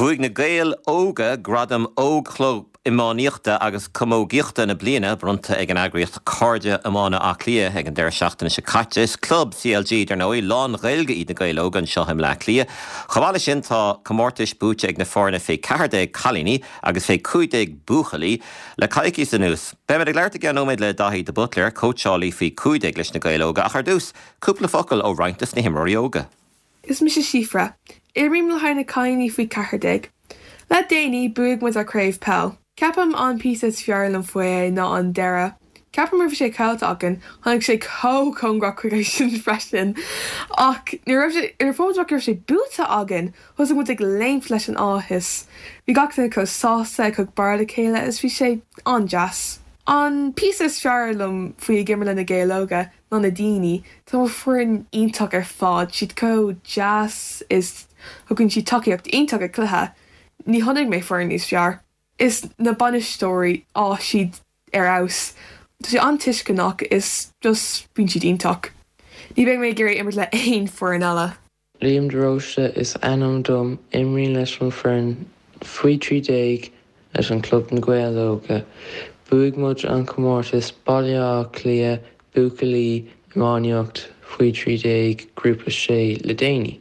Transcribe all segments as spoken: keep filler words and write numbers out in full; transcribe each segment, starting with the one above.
Fuig na gael óga gradam óg chlub imáníochta agus cumógíochta na bliana brunta ag an agriocht cordja amána ach lia ag an deir seachtainna se caite is club C L G dar nói lán gailge iad na gael óga an seohim le lia. Chavála sin tá comórtais búte ag na fórna fé cardé calíní agus fé cúideag búchalí le caiicí san nús. Be mar ag leirta gan óméid le Daithí de Butler coachálaí fé cúideag leis na gael óga ach ar dús cúpla focail ó rointas na himmorí óga. Is mis sifra. Irim le haina caiiní fé cardéag. Le déine buig mu a craibh pell. Capam an pieces fiarlam foie na an dera. Capam mar sé cailt agan, hannig sé có congra creation freshen. Ach, ni ar fódrach ar sé búta agan, hos mu ag leim leis an áhis. Vi gachta co sása co barda céile is fi sé an jazz. An pieces fiarlam foie gimmerle na gaelóga na na dini, tá mo fuin iontak ar fád, siad co jazz is hugann si takeíocht iontak ar cluthe. Ní honnig mé fuin níos fiar. Is na banish story á siad ar aus. Tá sé an tuiscinach is just bín siad iontak. Ní bheith mé géirí immer le aon fuair an eile. Liam de Rocha is anam dom imrí leis an fern faoi trí déag leis an club na Gaelóga. Buig muid an comórtas bailá clia bucalí imáneocht faoi trí déag grúpa sé le déine.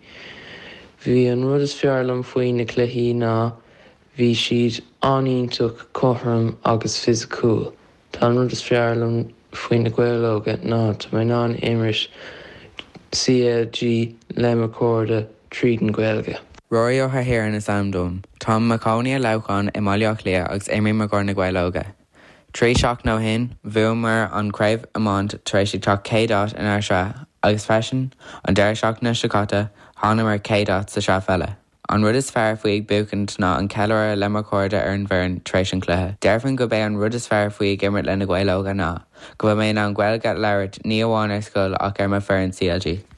Bhí an rud is fearlam faoi na cluichí ná bhí siad aníontóch cóthram agus fisiciúil. Tá an rud is fearlam faoi na Gaelóga ná tá mé ná imris C L G le códa tríd an Gaelga. Rory ó Thahéireann is amdóm. Tá macánaí a leabhán i maileach lia agus éimí mar gur na Gaelóga. Trí seach nó hin, bhuamar an creibh amánt tar éis tá cédát in airse agus freisin an deir seach na sicata hána mar cédát sa se felle. An rud is fearr faoi ag bucant ná an ceilre le mar códa ar an bheireann tar éis an cluthe. Deirfinn go bé an rud is fearr faoi gimmert le na Gaelóga ná. Go bhfuil mé an Gaelga leirt ní amháin ar scoil ach ar mar fearr C L G.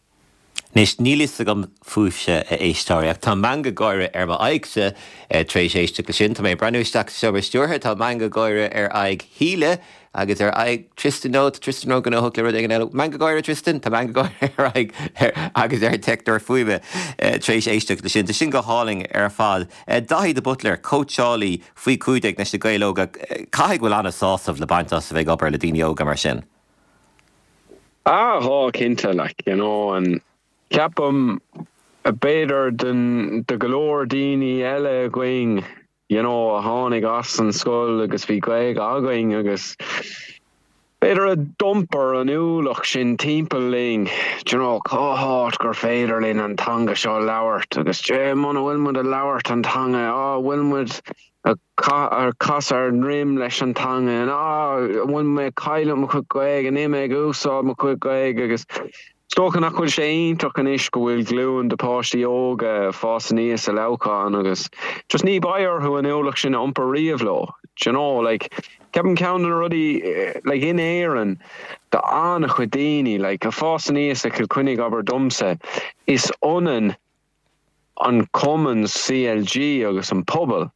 Nis nílis a gom fúfse a éistáireach. Tá manga gáire ar ma aigse trééis éiste le sin, tá mé breúisteach seobar stúrtha, tá manga gáire ar aig híle, agus ar aig Tristan nó, Tristan nó gan óthg le rud ag an eile. Manga gáire Tristan, tá manga gáire ar aig agus ar teictar fuibe trééis éiste le sin. Tá sin go háling ar fád. Daithí de Butler, coachálaí faoi cúideag nes na Gaelóga, caiigh bhfuil anna sásamh le baintas a bheith obair le daoine óga mar sin. Ah, há cinnte, like, you know, and Capam a better than the galore dini ele going, you know, a hánig as an skull agus vi gweig againg agus better a dumper an úlach sin timpling, you know, cohort gur féidirlin an tanga seo lauert agus je mona wilmud a lauert an tanga, ah, wilmud a ca ar casar rim leis an tanga and ah, wilm me caile mo chuig gweig an ime gúsá mo chuig gweig agus Stocha nach chuil sé ionach an is go bhfuil glúin de páistí óga fás níos a leáin agus just ní bair chu an eolach sin iompar riamhló. You know, like, ceapan ceann rudí, like, in éireann de anna chu daoine, like, a fás níos a cilcuinnig aber dumsa is onan an commons C L G agus an pobl.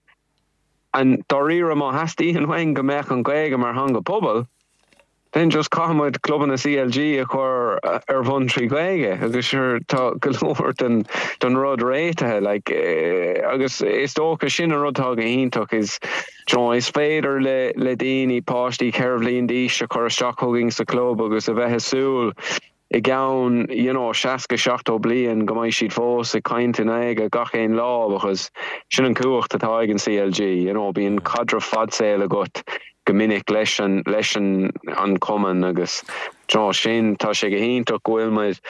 And doríra má hastíí an bhain go meach an gaige mar hanga pobl, then just cáid club na C L G a chur ar bhain trí gaige, agus sure tá golóir den don rud réitethe, like, uh, agus is dócha sin a rudtá go ionach is, you know, is féidir le, le daoine páistí ceirblíon díos a chur seachthóging sa club agus a bheith súil I gceann, you know, seaca seachtó bliain go mbeidh siad fós a caint in aige gach éon lá agus sin an cuacht atá ag an C L G, you know, bíon cadra fadsail agat go minic leis an leis an an cumann agus John sin tá sé go ionach go bhfuil muid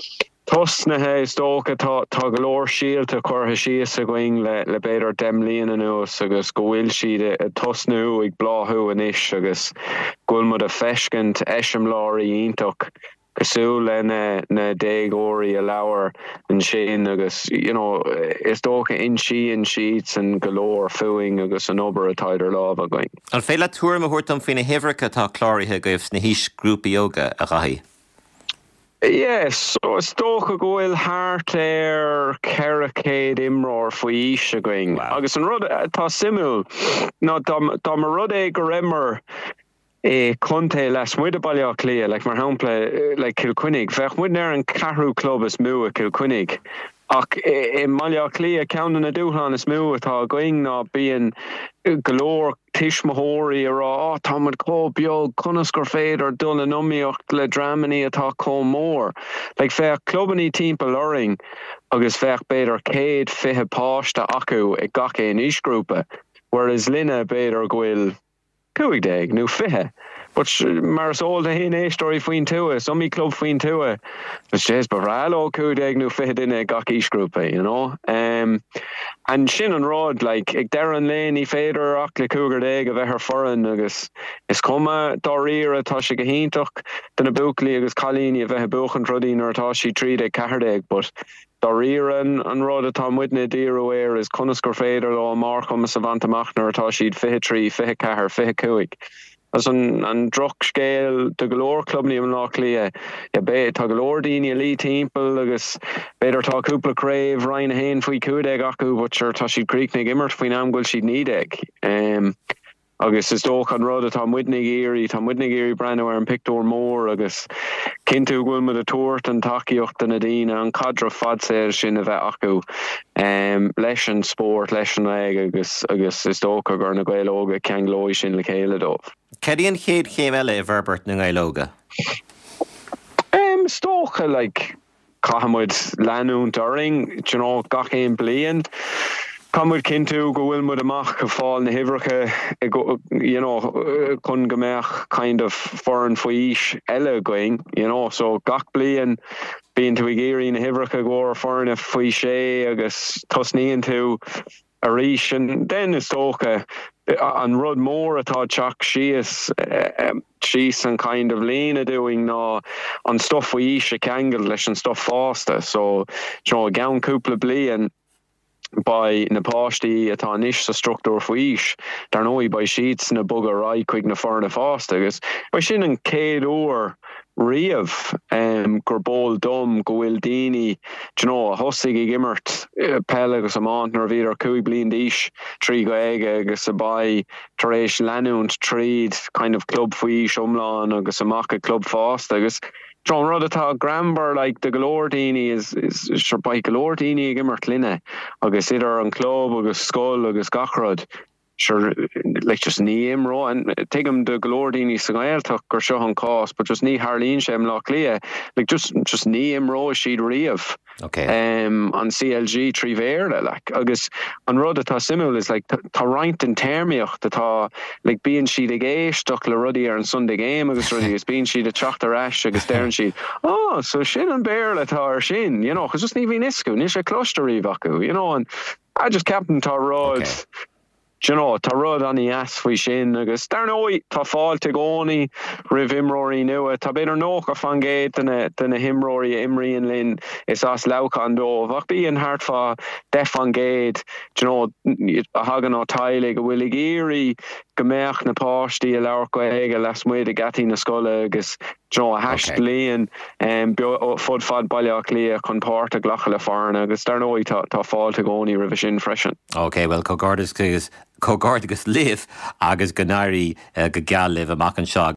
tosnathe is dócha tá tá go leor síalta chuirtha síos a going le le beidir demlíon anuas agus go bhfuil siad a tosnú ag bláthú anis agus go bhfuil muid a feiscint eisiomláirí ionach Cosú le na, na déagóirí a leabhar an sin agus, you know, is dócha in sí an sheets and galore fuing agus an obair a taidir láb a going. An féile túir a thuirt an faoina hifreacha tá cláirithe go bhs na hís grúpa yoga a ghaithí. Yes, so is dócha go bhfuil thart ar ceiricéad imreoir faoi ís a going. Wow. Agus an rud tá simú, no, tá mar rud é go rimmer E conte les muid a bailach lia, like mar hapla, like Kilquinnig, fech muid nar an carú club is mú a Kilquinnig, ach i maiile clia ceanna na dúhan is mú atá going ná bíon galore tiismóirí ará támad có beag conas gur féidir dul an umíocht le dramaní atá có mór. Like feach clubbaní timpeall uring agus feach beidir céad fiche páiste acu ag gach éon isgrúpa, whereas linne beidir gohfuil cúig déag nó fiche. But mar sol de hin éistóí faoin túa, somí club faoin túa, but sé barrál ó cúig nó fiche duine gach isgrúpa, you know. Um, and sin an rád, like, ag deran léin í féidir ach le cúgar déag a bheith ar foran agus is cuma doríire atá sé go híntoch duna buclaí agus chalíní a bheith buchan rudín ar atá sí tríd ag cehardéag, but doríire an rád atá muidne díú éir is conas gur féidir ó mar chum sa bhaintamachnar atá siad fiche trí, fiche cehar, fiche cúig. As an an droch scéal de galore club ní an nach lia ja be tá galore daoine lí timpeall agus beidir tá cúpla craibh rein hain faoi cúdeag acu butcher tá siad críicnig immert faoin am ghfuil siad nídeag. Um, agus is dóch an rud atá muidnig éirí, tá muidnig éirí brenn ar an pictúr mór agus cinntiú ghfuil mu a tuairt an takeíocht an a dtíine an cadra fad séir sin a bheith acu. Um, leis an sport, leis an ag agus agus is dócha gur na gailóga cean glóid sin le chéile dómh. Ceíonn chéad chéim eile i bharbert na gailóga? Um, stócha, like, cahamid leanún during, you know, gach éon bliain. Camud cinntiú go bhfuil mud amach go fáil na hibhreacha, you know, chun gomeach kind of foreign faois eile going, you know, so gach bliain bíonn tú ag éirí na hibhreacha go foreign faoi sé agus tosníonn tú a rís, and then is tócha an rud mór atá teach síos um, síos an kind of lína doing ná an stuff faoi se ceangal leis an stuff fásta, so you know, gan cúpla bliain by na páistí atá níos sa struchtúr faois dar nóí by sheets na bug a rai chuig na foirna fásta agus by sin an céad uair riamh um, gur bol dom go bhfuil daoine, you know, a thosaigh ag immert uh, pell agus amant nar bhíar cúig bliain díos trí go aige agus a bai tar éis leanúnt tríd kind of club faois umláin agus amach a club fásta agus John Rudata Gramber, like the Galordini is is is by Galordini gimmert linne agus idir an club agus skull agus gachrod sure like just ní imro and take him the Galordini sa gaeltach gur seo an cost but just ní Harlín sem lech lia like just just ní imro she'd riamh okay um on C L G Trivera like agus an Rudata simul is like tá reint in termiocht tá like being she'd a géisteach le rudí ar an Sunday game agus rudí is being she'd a teachtar ash agus dearn she'd oh so sin an bear le tá ar sin you know cos just ní bhí niscu ní sé clusterí vacu you know and I just captain tá rud okay. You know, tá rud an í as faoi sin agus dar nói tá fáilte gcónaí rih imróí nua tá beidir nóch a fangéid duna duna himróí imríon linn is as leabhán dómh ach bíonn hartfá de fangéid you know a hagan á tailig go bhfuil ag éirí gomeach na páistí a leabhar go aige les muid a gatí na scoile agus you know a haist líon um, fud fad bailach lia chun páirt a ghlacha le farna agus dar nói tá tá fáilte gcónaí rih sin freisin. Okay, well cógádas agus cógádagus libh agus gnáirí uh, go geal libh amach an seo